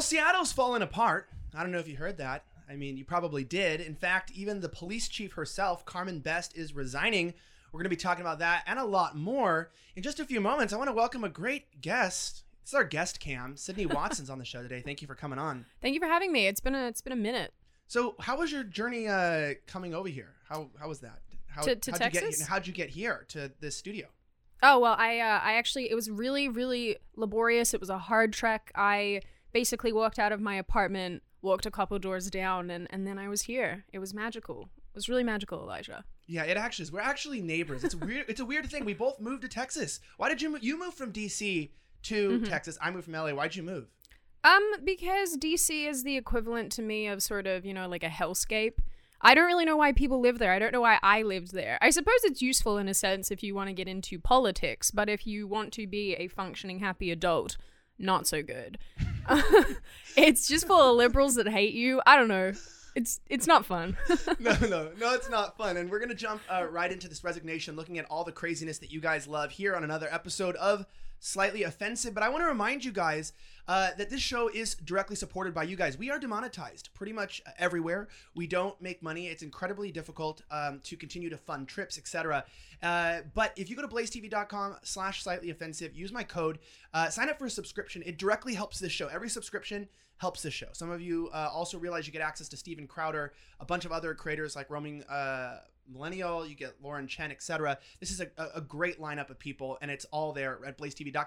Seattle's fallen apart. I don't know if you heard that. I mean, you probably did. In fact, even the police chief herself, Carmen Best, is resigning. We're going to be talking about that and a lot more in just a few moments. I want to welcome a great guest. This is our guest cam. Sydney Watson's on the show today. Thank you for coming on. Thank you for having me. It's been a minute. So, how was your journey coming over here? How was that? To Texas? How'd you get here to this studio? Oh, well, I actually, it was really, really laborious. It was a hard trek. I basically walked out of my apartment, walked a couple doors down, and then I was here. It was magical. It was really magical, Elijah. Yeah, it actually is. We're actually neighbors. It's weird. It's a weird thing. We both moved to Texas. Why did you move from DC to Texas? I moved from LA. Why'd you move? Because DC is the equivalent to me of sort of, like a hellscape. I don't really know why people live there. I don't know why I lived there. I suppose it's useful in a sense if you want to get into politics, but if you want to be a functioning, happy adult, not so good. It's just full of liberals that hate you. I don't know. It's not fun. No, it's not fun. And we're going to jump right into this resignation, looking at all the craziness that you guys love here on another episode of Slightly Offensive. But I want to remind you guys that this show is directly supported by you guys. We are demonetized pretty much everywhere. We don't make money. It's incredibly difficult to continue to fund trips, etc. But if you go to blazetv.com/slightly-offensive, use my code, sign up for a subscription. It directly helps this show. Every subscription helps this show. Some of you also realize you get access to Steven Crowder, a bunch of other creators like Roaming Millennial, you get Lauren Chen, etc. This is a great lineup of people, and it's all there at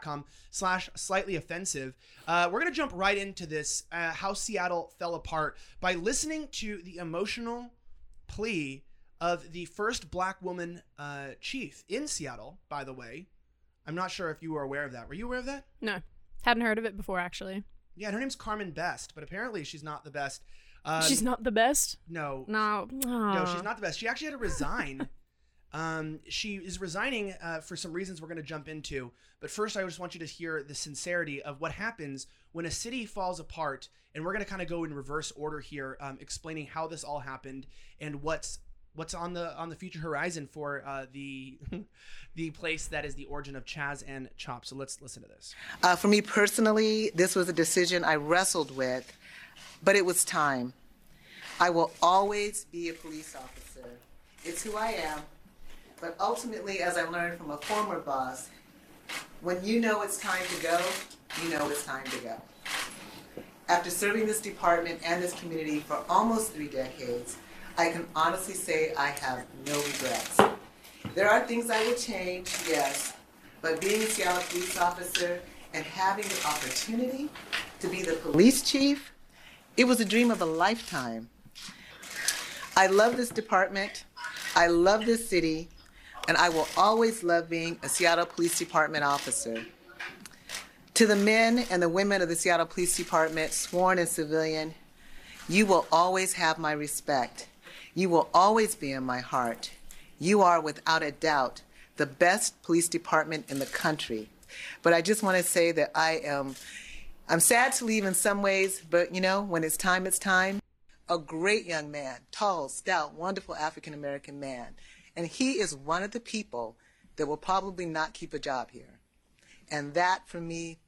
blazetv.com/slightly-offensive. We're going to jump right into this, how Seattle fell apart, by listening to the emotional plea of the first black woman chief in Seattle, by the way. I'm not sure if you were aware of that. Were you aware of that? No. Hadn't heard of it before, actually. Yeah, her name's Carmen Best, but apparently she's not the best. She's not the best? No. No, she's not the best. She actually had to resign. She is resigning for some reasons we're going to jump into. But first, I just want you to hear the sincerity of what happens when a city falls apart. And we're going to kind of go in reverse order here, explaining how this all happened and what's on the future horizon for the place that is the origin of Chaz and Chop. So let's listen to this. For me personally, this was a decision I wrestled with, but it was time. I will always be a police officer. It's who I am. But ultimately, as I learned from a former boss, when you know it's time to go, you know it's time to go. After serving this department and this community for almost 3 decades, I can honestly say I have no regrets. There are things I would change, yes, but being a Seattle police officer and having the opportunity to be the police chief, it was a dream of a lifetime. I love this department, I love this city, and I will always love being a Seattle Police Department officer. To the men and the women of the Seattle Police Department, sworn and civilian, you will always have my respect. You will always be in my heart. You are, without a doubt, the best police department in the country. But I just want to say that I'm sad to leave in some ways, but when it's time, it's time. A great young man, tall, stout, wonderful African-American man. And he is one of the people that will probably not keep a job here. And that, for me,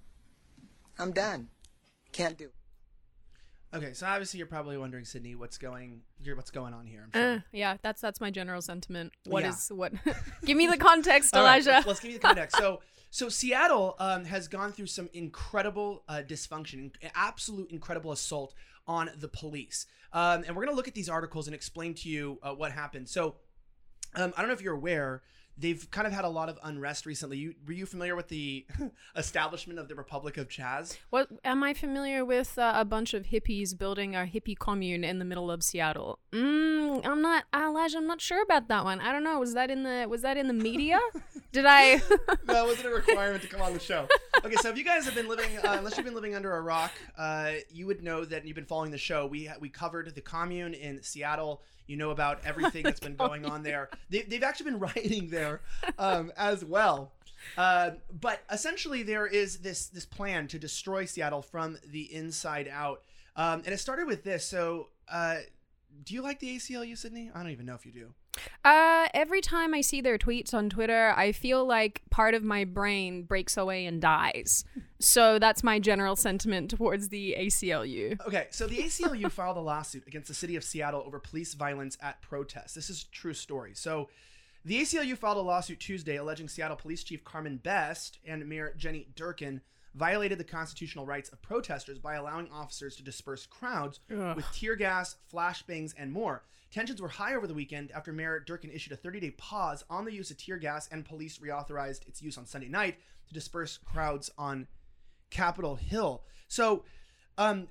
I'm done. Can't do it. Okay, so obviously you're probably wondering, Sydney, what's going on here. I'm sure. Yeah, that's my general sentiment. What? Give me the context, Elijah. Right, let's give you the context. So Seattle has gone through some incredible dysfunction, absolute incredible assault on the police. And we're going to look at these articles and explain to you what happened. So I don't know if you're aware, they've kind of had a lot of unrest recently. Were you familiar with the establishment of the Republic of Chaz? What am I familiar with? A bunch of hippies building a hippie commune in the middle of Seattle. I'm not, Elijah. I'm not sure about that one. I don't know. Was that in the media? Did I? No, it wasn't a requirement to come on the show. Okay, so if you guys have been living, unless you've been living under a rock, you would know that you've been following the show. We covered the commune in Seattle. You know about everything that's been going on there. They've actually been rioting there as well. But essentially there is this plan to destroy Seattle from the inside out. And it started with this. So do you like the ACLU, Sydney? I don't even know if you do. Every time I see their tweets on Twitter, I feel like part of my brain breaks away and dies. So that's my general sentiment towards the ACLU. Okay, so the ACLU filed a lawsuit against the city of Seattle over police violence at protests. This is a true story. So the ACLU filed a lawsuit Tuesday alleging Seattle Police Chief Carmen Best and Mayor Jenny Durkin violated the constitutional rights of protesters by allowing officers to disperse crowds with tear gas, flashbangs, and more. Tensions were high over the weekend after Mayor Durkin issued a 30-day pause on the use of tear gas, and police reauthorized its use on Sunday night to disperse crowds on Capitol Hill. So when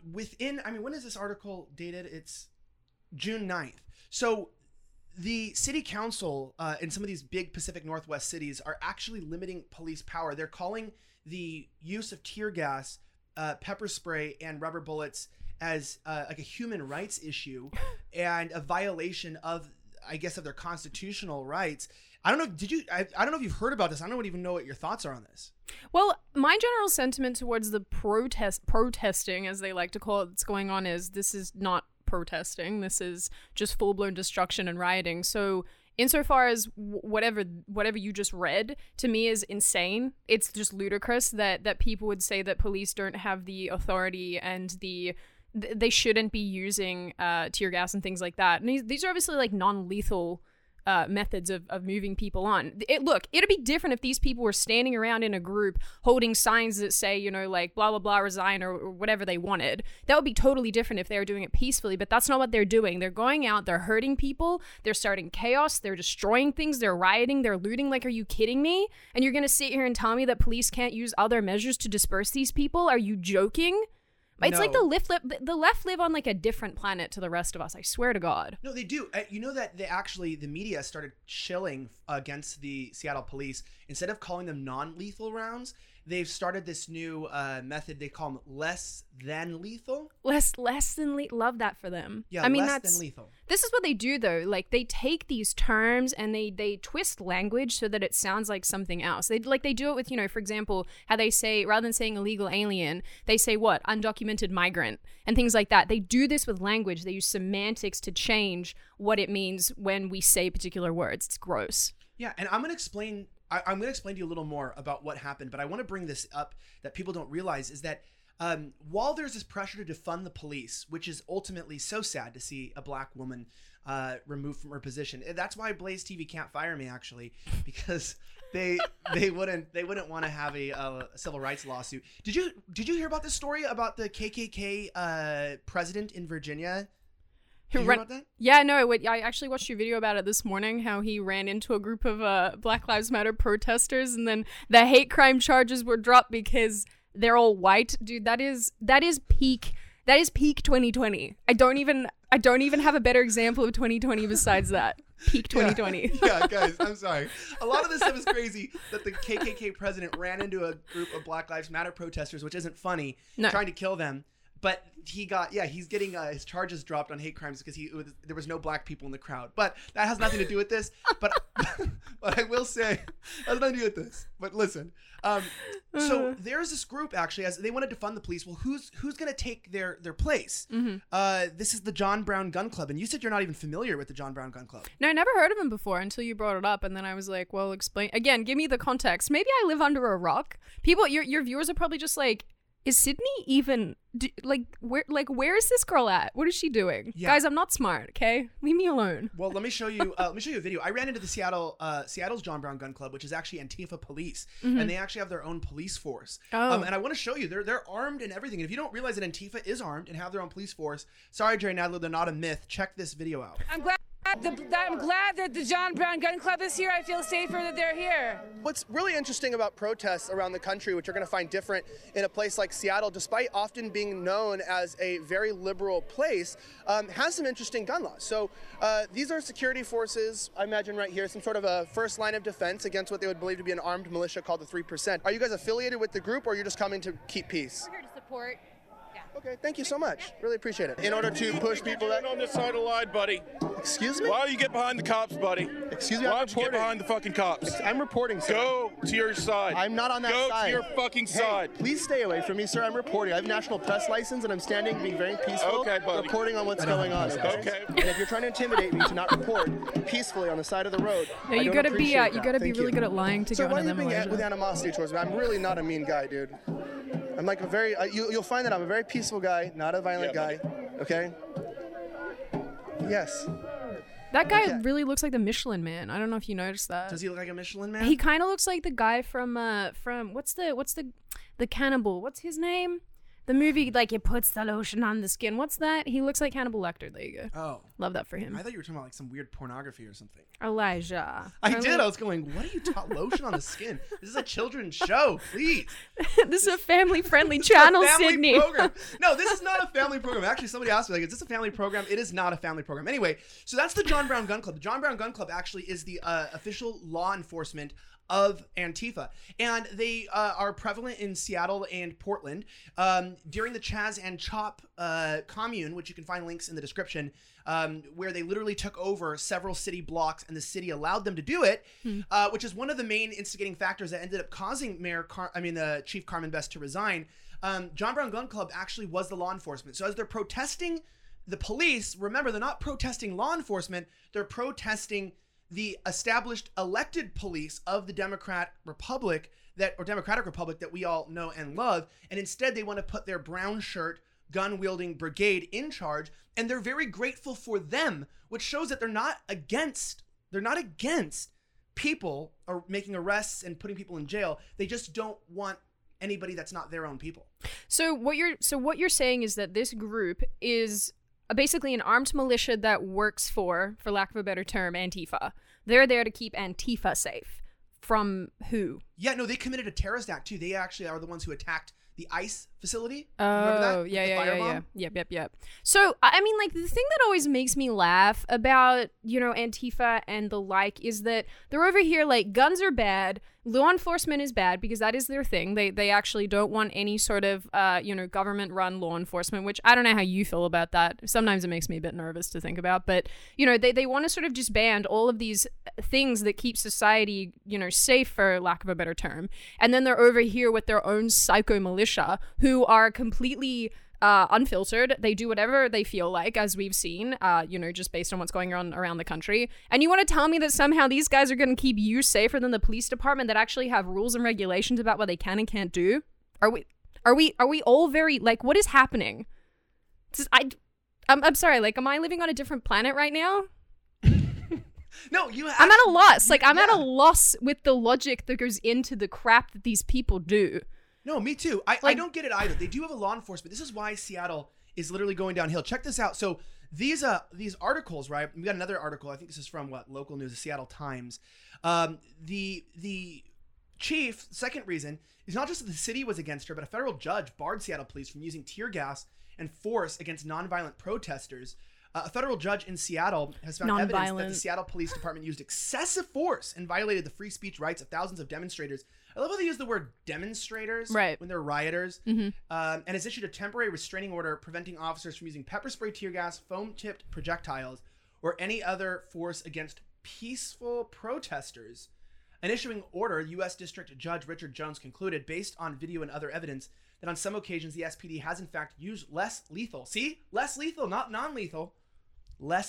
is this article dated? It's June 9th. So the city council in some of these big Pacific Northwest cities are actually limiting police power. They're calling the use of tear gas, pepper spray, and rubber bullets as like a human rights issue and a violation of, I guess, of their constitutional rights. I don't know. I don't know if you've heard about this. I don't even know what your thoughts are on this. Well, my general sentiment towards the protesting, as they like to call it, that's going on is this is not protesting. This is just full-blown destruction and rioting. So insofar as whatever you just read to me is insane. It's just ludicrous that people would say that police don't have the authority and they shouldn't be using tear gas and things like that. And these are obviously like non-lethal methods of moving people on. It'd be different if these people were standing around in a group holding signs that say, you know, like blah, blah, blah, resign or whatever they wanted. That would be totally different if they were doing it peacefully, but that's not what they're doing. They're going out, they're hurting people, they're starting chaos, they're destroying things, they're rioting, they're looting. Like, are you kidding me? And you're going to sit here and tell me that police can't use other measures to disperse these people? Are you joking? It's like the left live on like a different planet to the rest of us. I swear to God. No, they do. You know that the media started shilling against the Seattle police. Instead of calling them non-lethal rounds, they've started this new method. They call them less than lethal. Less than lethal. Love that for them. Yeah, I mean, less than lethal. This is what they do though. Like they take these terms and they twist language so that it sounds like something else. They do it with, you know, for example, how they say, rather than saying illegal alien, they say what? Undocumented migrant and things like that. They do this with language. They use semantics to change what it means when we say particular words. It's gross. Yeah, and I'm going to explain to you a little more about what happened, but I want to bring this up that people don't realize is that while there's this pressure to defund the police, which is ultimately so sad to see a black woman removed from her position. That's why Blaze TV can't fire me, actually, because they wouldn't want to have a civil rights lawsuit. Did you hear about this story about the KKK president in Virginia? Did you hear about that? Yeah, no, I actually watched your video about it this morning, how he ran into a group of Black Lives Matter protesters and then the hate crime charges were dropped because they're all white. Dude, that is peak 2020. I don't even have a better example of 2020 besides that. Peak 2020. Yeah, guys, I'm sorry. A lot of this stuff is crazy that the KKK president ran into a group of Black Lives Matter protesters, which isn't funny, trying to kill them. But he's getting his charges dropped on hate crimes because there was no black people in the crowd. But that has nothing to do with this. But I will say, it has nothing to do with this. But listen, so there's this group actually, as they want to defund the police. Well, who's going to take their place? Mm-hmm. This is the John Brown Gun Club, and you said you're not even familiar with the John Brown Gun Club. No, I never heard of him before until you brought it up, and then I was like, well, explain again. Give me the context. Maybe I live under a rock. People, your viewers are probably just like, is Sydney even where is this girl at? What is she doing? Yeah. Guys, I'm not smart, okay? Leave me alone. Well, let me show you a video. I ran into the Seattle's John Brown Gun Club, which is actually Antifa police, and they actually have their own police force. And I want to show you, they're armed and everything. And if you don't realize that Antifa is armed and have their own police force, sorry, Jerry Nadler, they're not a myth. Check this video out. I'm glad that the John Brown Gun Club is here. I feel safer that they're here. What's really interesting about protests around the country, which you're going to find different in a place like Seattle, despite often being known as a very liberal place, has some interesting gun laws. So these are security forces, I imagine right here, some sort of a first line of defense against what they would believe to be an armed militia called the 3%. Are you guys affiliated with the group, or you're just coming to keep peace? We're here to support. Okay, thank you so much. Really appreciate it. In order to push people that... on this side of the line, buddy. Excuse me? Why don't you get behind the cops, buddy? Excuse me, Why I'm don't you get reporting. behind the fucking cops? I'm reporting, sir. Go to your side. I'm not on that side. Go to your fucking side. Hey, please stay away from me, sir. I'm reporting. I have a national press license, and I'm standing being very peaceful, Okay, buddy. reporting on what's going on. Okay. And if you're trying to intimidate me to not report peacefully on the side of the road, No, I you don't gotta be appreciate you that. gotta be Thank really you. good at lying to So go why into are you them. being with animosity towards me? I'm really not a mean guy, dude. I'm like a very, you'll find that I'm a very peaceful guy, not a violent guy, okay? Yes. That guy really looks like the Michelin Man. I don't know if you noticed that. Does he look like a Michelin Man? He kind of looks like the guy from what's the cannibal? What's his name? The movie, like, it puts the lotion on the skin. What's that? He looks like Hannibal Lecter. There you go. Oh. Love that for him. I thought you were talking about like some weird pornography or something. Elijah. I did. I was going, what are you lotion on the skin? This is a children's show, please. This is a family-friendly channel, Family Sydney. program. No, this is not a family program. Actually, somebody asked me, like, is this a family program? It is not a family program. Anyway, so that's the John Brown Gun Club. The John Brown Gun Club actually is the official law enforcement of Antifa, and they are prevalent in Seattle and Portland. During the Chaz and Chop commune, which you can find links in the description, where they literally took over several city blocks and the city allowed them to do it, which is one of the main instigating factors that ended up causing Chief Carmen Best to resign. John Brown Gun Club actually was the law enforcement. So as they're protesting the police, remember, they're not protesting law enforcement, they're protesting the established elected police of the Democratic Republic that we all know and love. And instead they want to put their brown shirt gun wielding brigade in charge. And they're very grateful for them, which shows that they're not against people or making arrests and putting people in jail. They just don't want anybody that's not their own people. So what you're saying is that this group is basically an armed militia that works for lack of a better term, Antifa. They're there to keep Antifa safe. From who? Yeah, no, they committed a terrorist act too. They actually are the ones who attacked the ICE facility. Remember that? Oh, With the yeah. firebomb? Yep. So, I mean, like, the thing that always makes me laugh about, Antifa and the like is that they're over here like, guns are bad, law enforcement is bad, because that is their thing. They actually don't want any sort of, government-run law enforcement, which I don't know how you feel about that. Sometimes it makes me a bit nervous to think about, but, they want to sort of disband all of these things that keep society, safe, for lack of a better term. And then they're over here with their own psycho militia who are completely unfiltered. They do whatever they feel like, as we've seen, just based on what's going on around the country. And you want to tell me that somehow these guys are going to keep you safer than the police department that actually have rules and regulations about what they can and can't do? Are we all very, like, what is happening? I'm sorry, like, am I living on a different planet right now? No, I'm at a loss. Like, I'm at a loss with the logic that goes into the crap that these people do. No, me too. I don't get it either. They do have a law enforcement. This is why Seattle is literally going downhill. Check this out. So these articles, right? We got another article. I think this is from local news, the Seattle Times. The chief, second reason, is not just that the city was against her, but a federal judge barred Seattle police from using tear gas and force against nonviolent protesters. A federal judge in Seattle has found evidence that the Seattle Police Department used excessive force and violated the free speech rights of thousands of demonstrators. I love how they use the word demonstrators when they're rioters, and has issued a temporary restraining order preventing officers from using pepper spray, tear gas, foam-tipped projectiles, or any other force against peaceful protesters. An issuing order, U.S. District Judge Richard Jones concluded, based on video and other evidence, that on some occasions the SPD has in fact used less lethal, not non-lethal, less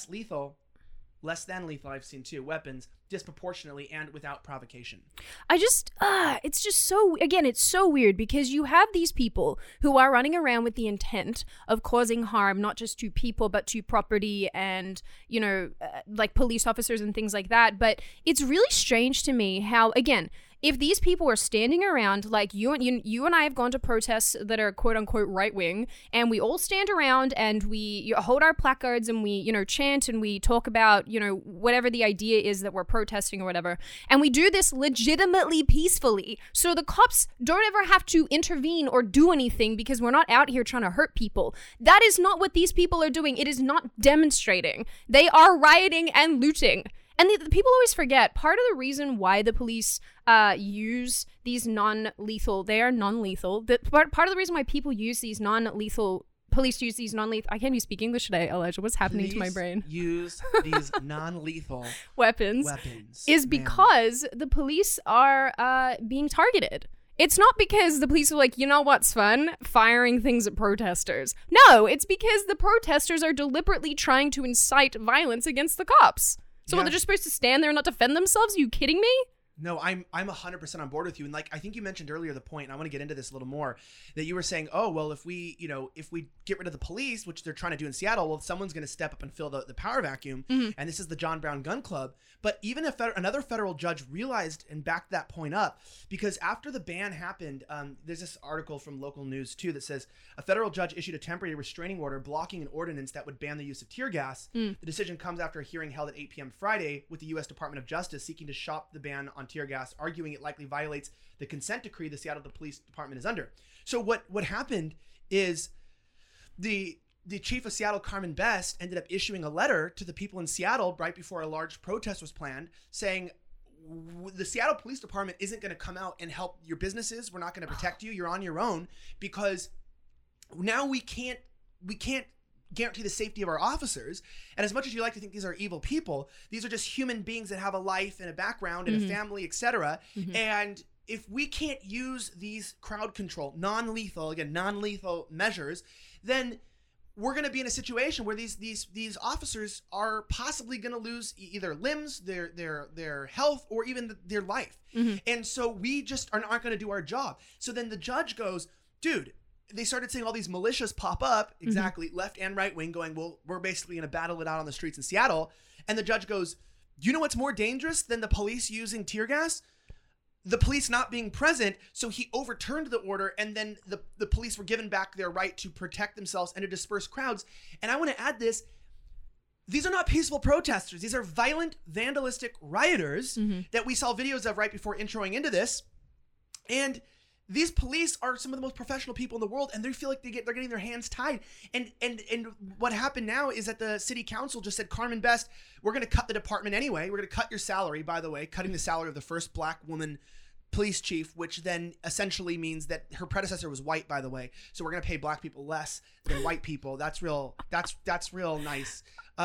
than lethal, I've seen too, weapons disproportionately and without provocation. It's just so, again, it's so weird because you have these people who are running around with the intent of causing harm, not just to people, but to property and, like police officers and things like that. But it's really strange to me how, again, if these people are standing around, like you and I have gone to protests that are quote unquote right wing, and we all stand around and we hold our placards and we chant and we talk about whatever the idea is that we're protesting or whatever, and we do this legitimately peacefully, so the cops don't ever have to intervene or do anything because we're not out here trying to hurt people. That is not what these people are doing. It is not demonstrating. They are rioting and looting. And the people always forget, part of the reason why the police use these non-lethal, they are non-lethal, part of the reason why people use these non-lethal police use these non-lethal. I can't even speak English today, Elijah. What's happening to my Please brain? use these non-lethal Weapons is man. because the police are being targeted. It's not because the police are like, you know what's fun? Firing things at protesters. No, it's because the protesters are deliberately trying to incite violence against the cops. So Yeah. they're just supposed to stand there and not defend themselves? Are you kidding me? No, I'm 100% on board with you. And like, I think you mentioned earlier the point, and I want to get into this a little more, that you were saying, oh, well, if we get rid of the police, which they're trying to do in Seattle, well, someone's going to step up and fill the power vacuum. Mm-hmm. And this is the John Brown Gun Club. But even if another federal judge realized and backed that point up, because after the ban happened, there's this article from local news too that says a federal judge issued a temporary restraining order blocking an ordinance that would ban the use of tear gas. The decision comes after a hearing held at 8 p.m. Friday with the U.S. Department of Justice seeking to shop the ban on tear gas, arguing it likely violates the consent decree the Seattle Police Department is under. So what happened is the chief of Seattle, Carmen Best, ended up issuing a letter to the people in Seattle right before a large protest was planned, saying the Seattle Police Department isn't going to come out and help your businesses. We're not going to protect you. You're on your own, because now we can't guarantee the safety of our officers. And as much as you like to think these are evil people, these are just human beings that have a life and a background and a family, etc. And if we can't use these crowd control, non-lethal measures, then we're going to be in a situation where these officers are possibly going to lose either limbs, their health, or even their life. And so we just aren't going to do our job. So then the judge goes, dude, they started seeing all these militias pop up, exactly, left and right wing, going, well, we're basically going to battle it out on the streets in Seattle. And the judge goes, do you know what's more dangerous than the police using tear gas? The police not being present. So he overturned the order, and then the police were given back their right to protect themselves and to disperse crowds. And I want to add this. These are not peaceful protesters. These are violent, vandalistic rioters that we saw videos of right before introing into this. And these police are some of the most professional people in the world, and they feel like they're getting their hands tied. And what happened now is that the city council just said, Carmen Best, we're going to cut the department anyway. We're going to cut your salary, by the way, cutting the salary of the first black woman police chief, which then essentially means that her predecessor was white, by the way. So we're going to pay black people less than white people. That's real nice.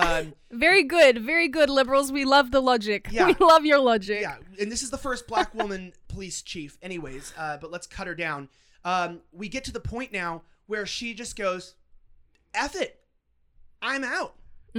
Very good, liberals. We love the logic. Yeah. We love your logic. Yeah, and this is the first black woman police chief anyways, but let's cut her down. We get to the point now where she just goes, F it, I'm out.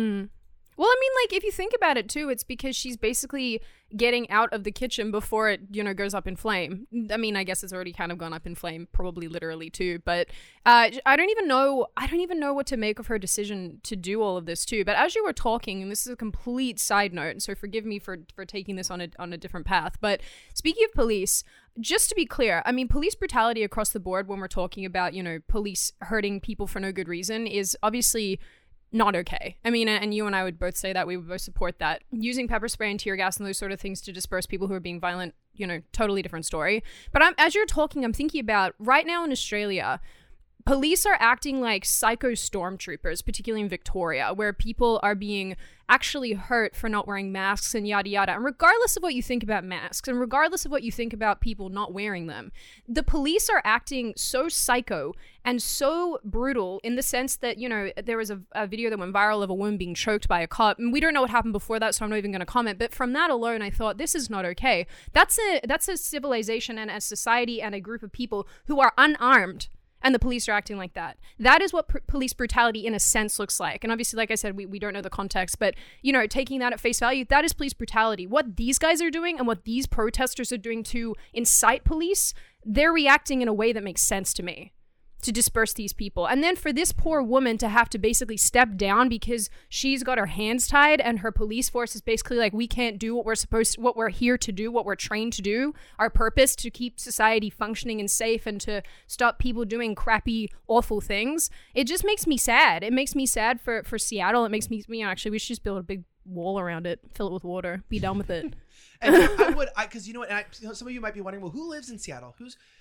Well, I mean, like, if you think about it, too, it's because she's basically getting out of the kitchen before it, goes up in flame. I mean, I guess it's already kind of gone up in flame, probably literally, too. But I don't even know what to make of her decision to do all of this, too. But as you were talking, and this is a complete side note, so forgive me for taking this on a different path. But speaking of police, just to be clear, I mean, police brutality across the board when we're talking about, police hurting people for no good reason is obviously not okay. I mean, and you and I would both say that. We would both support that. Using pepper spray and tear gas and those sort of things to disperse people who are being violent, totally different story. But as you're talking, I'm thinking about right now in Australia, police are acting like psycho stormtroopers, particularly in Victoria, where people are being actually hurt for not wearing masks and yada yada. And regardless of what you think about masks, and regardless of what you think about people not wearing them, the police are acting so psycho and so brutal in the sense that, there was a video that went viral of a woman being choked by a cop. And we don't know what happened before that, so I'm not even going to comment. But from that alone, I thought, this is not okay. That's a civilization and a society and a group of people who are unarmed. And the police are acting like that. That is what police brutality in a sense looks like. And obviously, like I said, we don't know the context, but, taking that at face value, that is police brutality. What these guys are doing and what these protesters are doing to incite police, they're reacting in a way that makes sense to me to disperse these people. And then for this poor woman to have to basically step down because she's got her hands tied and her police force is basically like, we can't do what we're here to do, what we're trained to do, our purpose to keep society functioning and safe and to stop people doing crappy, awful things. It just makes me sad. It makes me sad for Seattle. It makes me, actually, we should just build a big wall around it, fill it with water, be done with it. And because some of you might be wondering, well, who lives in Seattle?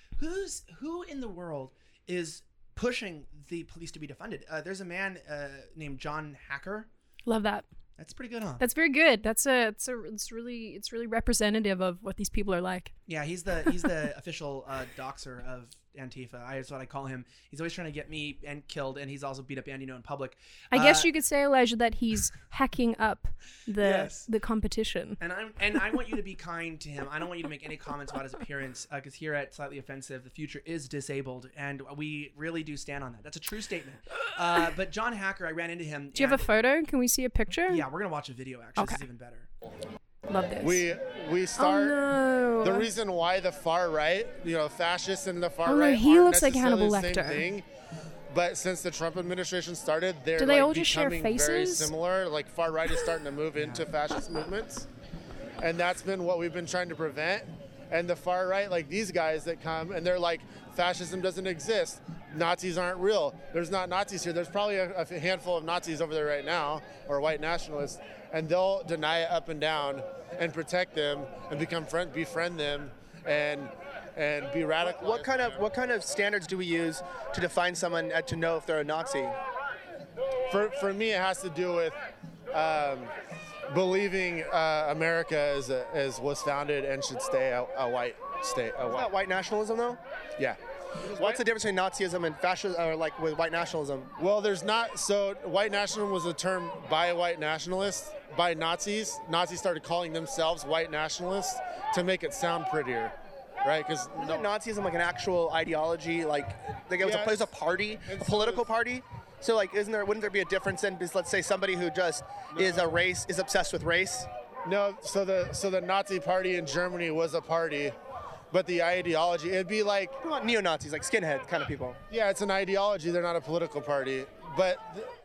Who in the world is pushing the police to be defunded? There's a man named John Hacker. Love that. That's pretty good, huh? That's very good. It's really representative of what these people are like. Yeah, he's the official doxer of Antifa. That's what I call him. He's always trying to get me and killed, and he's also beat up Andy No in public. I guess you could say, Elijah, that he's hacking up the competition. And I want you to be kind to him. I don't want you to make any comments about his appearance, because here at Slightly Offensive, the future is disabled, and we really do stand on that. That's a true statement. But John Hacker, I ran into him. Do you have a photo? Can we see a picture? Yeah, we're gonna watch a video. Actually, Okay. This is even better. Love this. We start no. the reason why the far right, fascists and the far Oh, no, right he aren't looks like necessarily Hannibal the same Lecter. thing. But since the Trump administration started, they're Do they like all just share becoming very faces? similar. Like far right is starting to move into fascist movements, and that's been what we've been trying to prevent. And the far right, like these guys that come and they're like, fascism doesn't exist. Nazis aren't real. There's not Nazis here. There's probably a handful of Nazis over there right now, or white nationalists, and they'll deny it up and down and protect them and befriend them and be radical. What kind of standards do we use to define someone to know if they're a Nazi? For me, it has to do with believing America was founded and should stay a white state. Is that white nationalism, though? Yeah. What's the difference between Nazism and fascism, or like with white nationalism? Well, there's not. So white nationalism was a term by white nationalists, by Nazis. Nazis started calling themselves white nationalists to make it sound prettier, right? Because Isn't Nazism like an actual ideology? Like it was a party, a political party. So like, wouldn't there be a difference in, let's say, somebody who just is obsessed with race? No. So the Nazi party in Germany was a party. But the ideology, it'd be like... What about neo-Nazis, like skinhead kind of people? Yeah, it's an ideology. They're not a political party. But...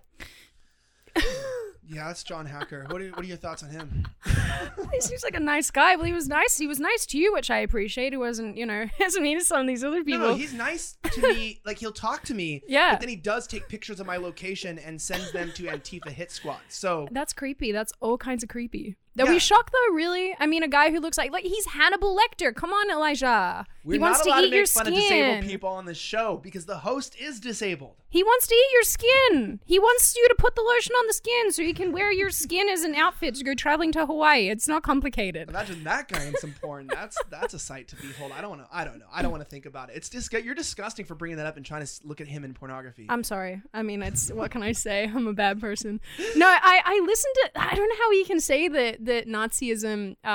Yeah, that's John Hacker. What are your thoughts on him? He seems like a nice guy, but he was nice. He was nice to you, which I appreciate. He wasn't, hasn't mean to some of these other people. No, he's nice to me. Like, he'll talk to me. Yeah. But then he does take pictures of my location and sends them to Antifa hit squad. So That's creepy. That's all kinds of creepy. Are Yeah. we shocked though? Really? I mean, a guy who looks like he's Hannibal Lecter. Come on, Elijah. we're He wants not to allowed eat to your make fun of disabled skin. people on the show because the host is disabled. He wants to eat your skin. He wants you to put the lotion on the skin so he can wear your skin as an outfit to go traveling to Hawaii. It's not complicated. Imagine that guy in some porn. That's a sight to behold. I don't know. I don't want to think about it. It's you're disgusting for bringing that up and trying to look at him in pornography. I'm sorry. I mean, what can I say? I'm a bad person. No, I listened to. I don't know how you can say that Nazism.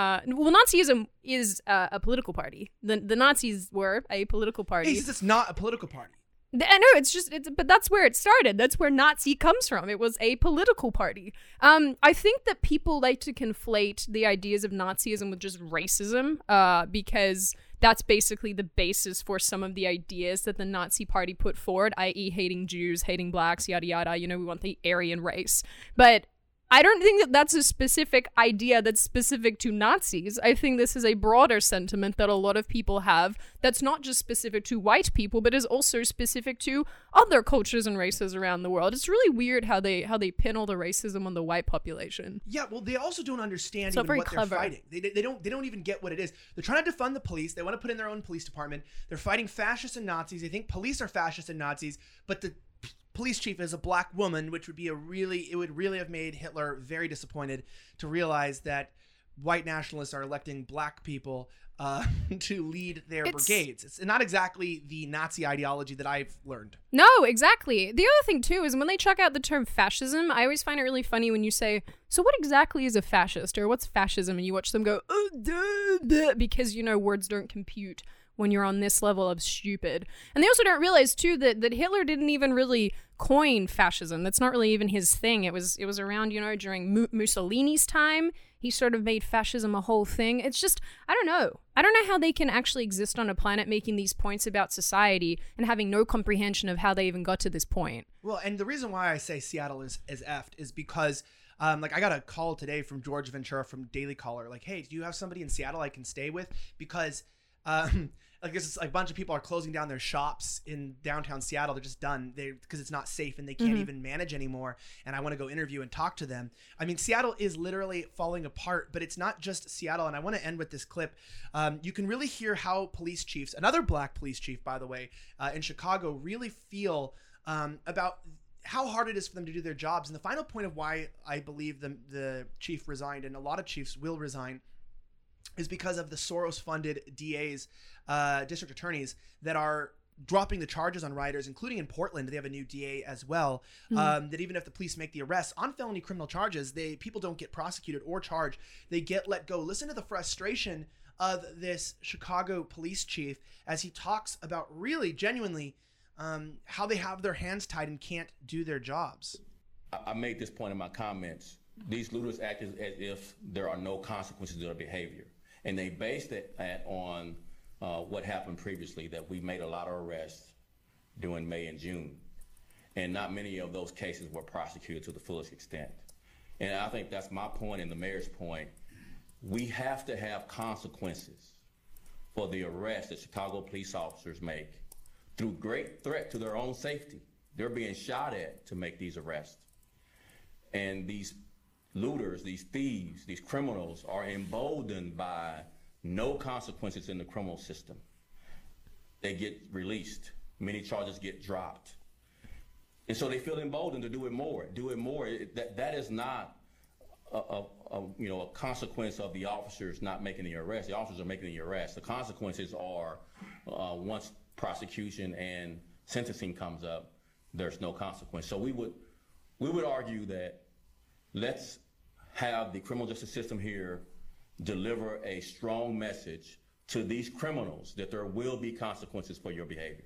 Nazism is a political party. The Nazis were a political party. He says it's not a political party. I know but that's where it started. That's where Nazi comes from. It was a political party. I think that people like to conflate the ideas of Nazism with just racism, because that's basically the basis for some of the ideas that the Nazi party put forward, i.e. hating Jews, hating blacks, yada yada. We want the Aryan race. But I don't think that that's a specific idea that's specific to Nazis. I think this is a broader sentiment that a lot of people have that's not just specific to white people, but is also specific to other cultures and races around the world. It's really weird how they pin all the racism on the white population. Yeah, well, they also don't understand It's not even very what clever. they're fighting. They don't even get what it is. They're trying to defund the police. They want to put in their own police department. They're fighting fascists and Nazis. They think police are fascists and Nazis, but the police chief is a black woman, which would really have made Hitler very disappointed to realize that white nationalists are electing black people to lead their brigades. It's not exactly the Nazi ideology that I've learned. No, exactly. The other thing, too, is when they chuck out the term fascism, I always find it really funny when you say, so what exactly is a fascist? Or what's fascism? And you watch them go, oh, duh, duh, because, words don't compute when you're on this level of stupid. And they also don't realize, too, that Hitler didn't even really coin fascism. That's not really even his thing. It was around, during Mussolini's time. He sort of made fascism a whole thing. It's just, I don't know. I don't know how they can actually exist on a planet making these points about society and having no comprehension of how they even got to this point. Well, and the reason why I say Seattle is effed is because I got a call today from George Ventura from Daily Caller. Like, hey, do you have somebody in Seattle I can stay with? Because this a bunch of people are closing down their shops in downtown Seattle. They're just done because it's not safe and they can't even manage anymore. And I want to go interview and talk to them. I mean, Seattle is literally falling apart, but it's not just Seattle. And I want to end with this clip. You can really hear how police chiefs, another black police chief, by the way, in Chicago, really feel about how hard it is for them to do their jobs. And the final point of why I believe the chief resigned, and a lot of chiefs will resign, is because of the Soros-funded DAs, district attorneys, that are dropping the charges on rioters, including in Portland. They have a new DA as well, that even if the police make the arrest on felony criminal charges, people don't get prosecuted or charged. They get let go. Listen to the frustration of this Chicago police chief as he talks about really genuinely how they have their hands tied and can't do their jobs. I made this point in my comments. These looters act as if there are no consequences to their behavior. And they based it on what happened previously, that we made a lot of arrests during May and June. And not many of those cases were prosecuted to the fullest extent. And I think that's my point and the mayor's point. We have to have consequences for the arrests that Chicago police officers make through great threat to their own safety. They're being shot at to make these arrests. And these looters, these thieves, these criminals are emboldened by no consequences in the criminal system. They get released. Many charges get dropped. And so they feel emboldened to do it more. That is not a consequence of the officers not making the arrest. The officers are making the arrest. The consequences are once prosecution and sentencing comes up, there's no consequence. So we would argue that let's have the criminal justice system here deliver a strong message to these criminals that there will be consequences for your behavior.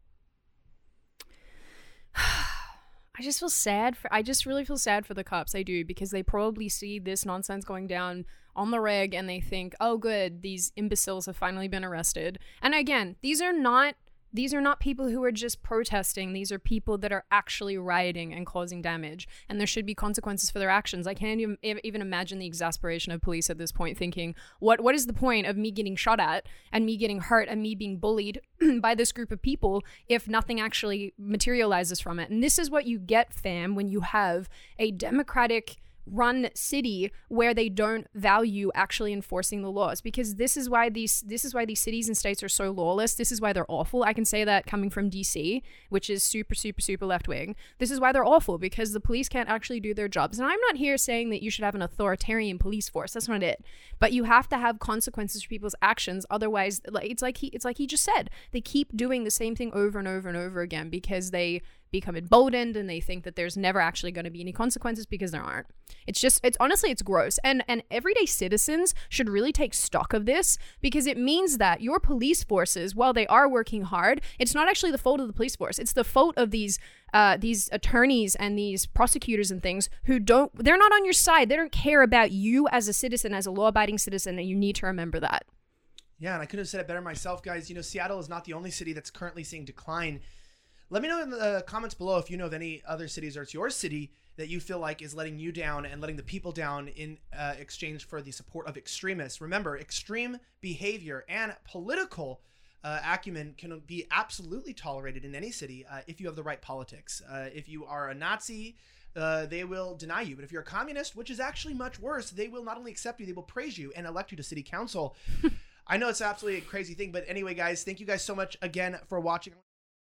I just really feel sad for the cops. I do, because they probably see this nonsense going down on the reg and they think, oh good, these imbeciles have finally been arrested. And again, these are not people who are just protesting. These are people that are actually rioting and causing damage, and there should be consequences for their actions. I can't even imagine the exasperation of police at this point, thinking, what is the point of me getting shot at and me getting hurt and me being bullied by this group of people if nothing actually materializes from it? And this is what you get, fam, when you have a democratic run city where they don't value actually enforcing the laws, because this is why these cities and states are so lawless. This is why they're awful. I can say that coming from DC, which is super left wing. This is why they're awful, because the police can't actually do their jobs. And I'm not here saying that you should have an authoritarian police force. That's not it. But you have to have consequences for people's actions. Otherwise, it's like he just said, they keep doing the same thing over and over and over again because they become emboldened and they think that there's never actually going to be any consequences, because there aren't. It's honestly, it's gross. And everyday citizens should really take stock of this, because it means that your police forces, while they are working hard, it's not actually the fault of the police force. It's the fault of these attorneys and these prosecutors and things they're not on your side. They don't care about you as a citizen, as a law-abiding citizen, and you need to remember that. Yeah, and I couldn't have said it better myself, guys. Seattle is not the only city that's currently seeing decline. Let me know in the comments below if you know of any other cities, or it's your city that you feel like is letting you down and letting the people down in exchange for the support of extremists. Remember, extreme behavior and political acumen can be absolutely tolerated in any city if you have the right politics. If you are a Nazi, they will deny you. But if you're a communist, which is actually much worse, they will not only accept you, they will praise you and elect you to city council. I know it's absolutely a crazy thing, but anyway, guys, thank you guys so much again for watching.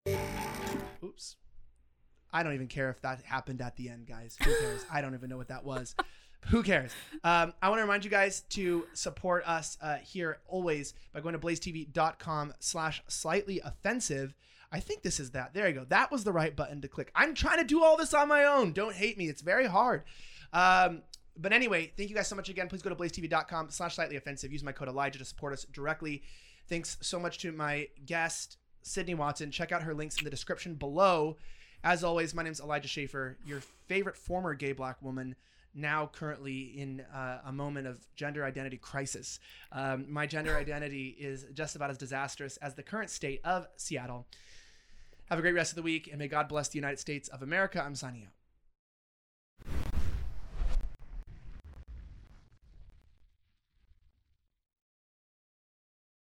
Oops. I don't even care if that happened at the end, guys. Who cares? I don't even know what that was. Who cares? I want to remind you guys to support us here always by going to blazetv.com/slightly-offensive. I think this is that. There you go. That was the right button to click. I'm trying to do all this on my own. Don't hate me. It's very hard. But anyway, thank you guys so much again. Please go to blazetv.com/slightly-offensive. Use my code Elijah to support us directly. Thanks so much to my guest, Sydney Watson. Check out her links in the description below. As always, my name's Elijah Schaefer, your favorite former gay black woman, now currently in a moment of gender identity crisis. My gender identity is just about as disastrous as the current state of Seattle. Have a great rest of the week, and may God bless the United States of America. I'm signing out.